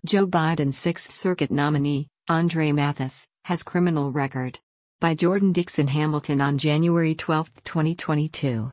Joe Biden's Sixth Circuit nominee, Andre Mathis, has criminal record. By Jordan Dixon Hamilton on January 12, 2022.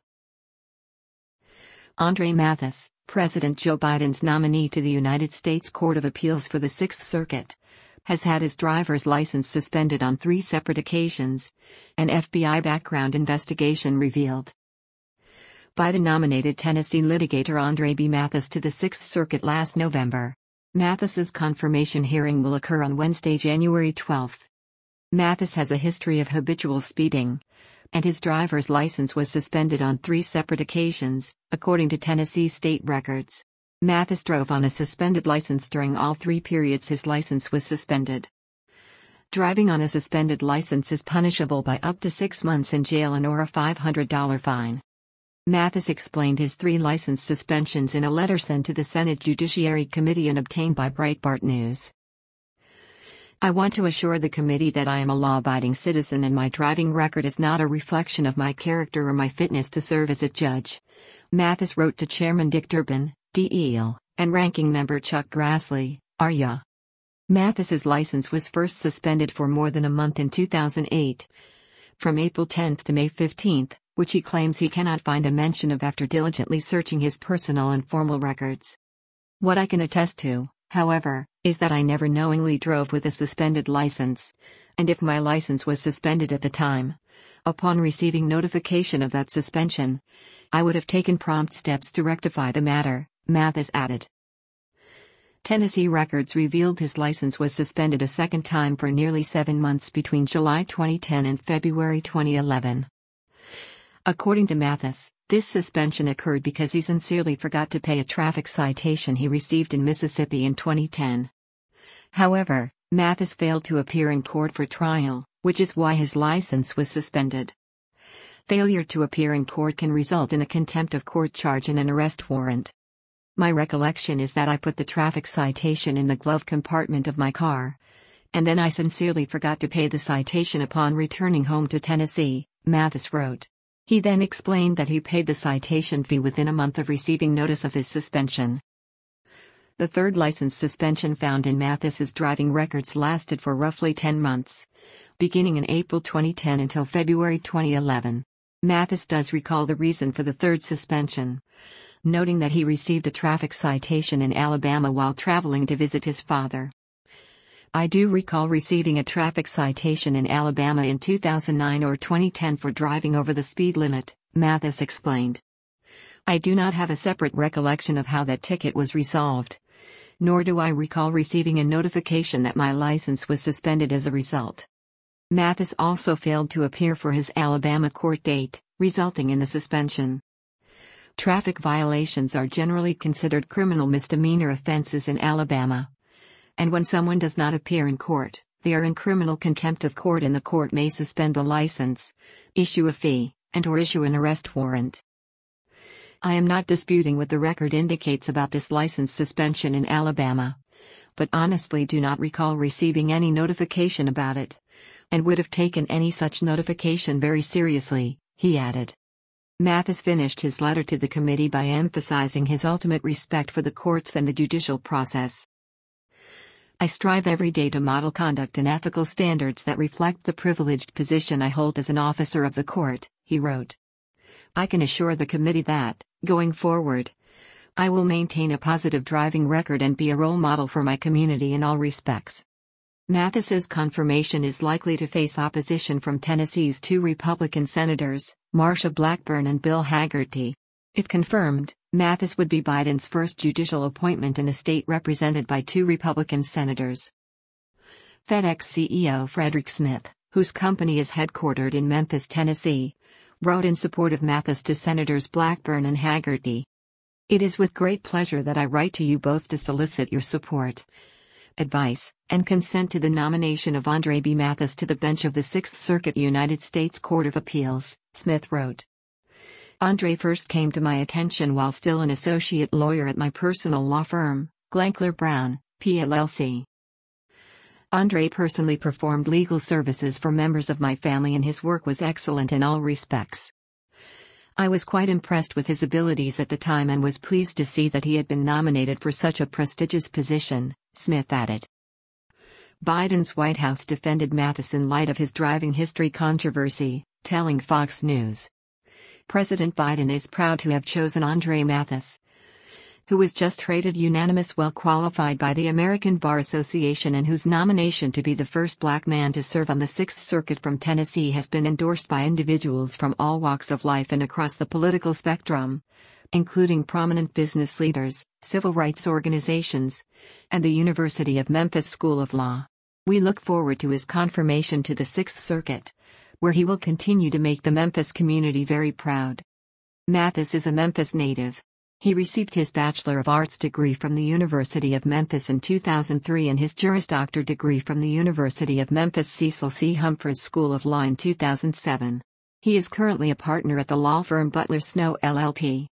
Andre Mathis, President Joe Biden's nominee to the United States Court of Appeals for the Sixth Circuit, has had his driver's license suspended on 3 separate occasions, an FBI background investigation revealed. Biden nominated Tennessee litigator Andre B. Mathis to the Sixth Circuit last November. Mathis's confirmation hearing will occur on Wednesday, January 12. Mathis has a history of habitual speeding, and his driver's license was suspended on 3 separate occasions, according to Tennessee state records. Mathis drove on a suspended license during all 3 periods his license was suspended. Driving on a suspended license is punishable by up to 6 months in jail and/or a $500 fine. Mathis explained his 3 license suspensions in a letter sent to the Senate Judiciary Committee and obtained by Breitbart News. I want to assure the committee that I am a law-abiding citizen and my driving record is not a reflection of my character or my fitness to serve as a judge, Mathis wrote to Chairman Dick Durbin, DEL, and Ranking Member Chuck Grassley, RYA. Mathis's license was first suspended for more than a month in 2008, from April 10 to May 15, which he claims he cannot find a mention of after diligently searching his personal and formal records. What I can attest to, however, is that I never knowingly drove with a suspended license, and if my license was suspended at the time, upon receiving notification of that suspension, I would have taken prompt steps to rectify the matter, Mathis added. Tennessee records revealed his license was suspended a second time for nearly 7 months between July 2010 and February 2011. According to Mathis, this suspension occurred because he sincerely forgot to pay a traffic citation he received in Mississippi in 2010. However, Mathis failed to appear in court for trial, which is why his license was suspended. Failure to appear in court can result in a contempt of court charge and an arrest warrant. My recollection is that I put the traffic citation in the glove compartment of my car, and then I sincerely forgot to pay the citation upon returning home to Tennessee, Mathis wrote. He then explained that he paid the citation fee within a month of receiving notice of his suspension. The third license suspension found in Mathis's driving records lasted for roughly 10 months, beginning in April 2010 until February 2011. Mathis does recall the reason for the third suspension, noting that he received a traffic citation in Alabama while traveling to visit his father. I do recall receiving a traffic citation in Alabama in 2009 or 2010 for driving over the speed limit, Mathis explained. I do not have a separate recollection of how that ticket was resolved, nor do I recall receiving a notification that my license was suspended as a result. Mathis also failed to appear for his Alabama court date, resulting in the suspension. Traffic violations are generally considered criminal misdemeanor offenses in Alabama. And when someone does not appear in court, they are in criminal contempt of court and the court may suspend the license, issue a fee, and/or issue an arrest warrant. I am not disputing what the record indicates about this license suspension in Alabama, but honestly do not recall receiving any notification about it, and would have taken any such notification very seriously, he added. Mathis finished his letter to the committee by emphasizing his ultimate respect for the courts and the judicial process. I strive every day to model conduct and ethical standards that reflect the privileged position I hold as an officer of the court, he wrote. I can assure the committee that, going forward, I will maintain a positive driving record and be a role model for my community in all respects. Mathis's confirmation is likely to face opposition from Tennessee's 2 Republican senators, Marsha Blackburn and Bill Hagerty. If confirmed, Mathis would be Biden's first judicial appointment in a state represented by 2 Republican senators. FedEx CEO Frederick Smith, whose company is headquartered in Memphis, Tennessee, wrote in support of Mathis to Senators Blackburn and Hagerty. It is with great pleasure that I write to you both to solicit your support, advice, and consent to the nomination of Andre B. Mathis to the bench of the Sixth Circuit United States Court of Appeals, Smith wrote. Andre first came to my attention while still an associate lawyer at my personal law firm, Glankler Brown, PLLC. Andre personally performed legal services for members of my family and his work was excellent in all respects. I was quite impressed with his abilities at the time and was pleased to see that he had been nominated for such a prestigious position, Smith added. Biden's White House defended Mathis in light of his driving history controversy, telling Fox News. President Biden is proud to have chosen Andre Mathis, who was just rated unanimous well qualified by the American Bar Association and whose nomination to be the first black man to serve on the Sixth Circuit from Tennessee has been endorsed by individuals from all walks of life and across the political spectrum, including prominent business leaders, civil rights organizations, and the University of Memphis School of Law. We look forward to his confirmation to the Sixth Circuit, where he will continue to make the Memphis community very proud. Mathis is a Memphis native. He received his Bachelor of Arts degree from the University of Memphis in 2003 and his Juris Doctor degree from the University of Memphis Cecil C. Humphreys School of Law in 2007. He is currently a partner at the law firm Butler Snow LLP.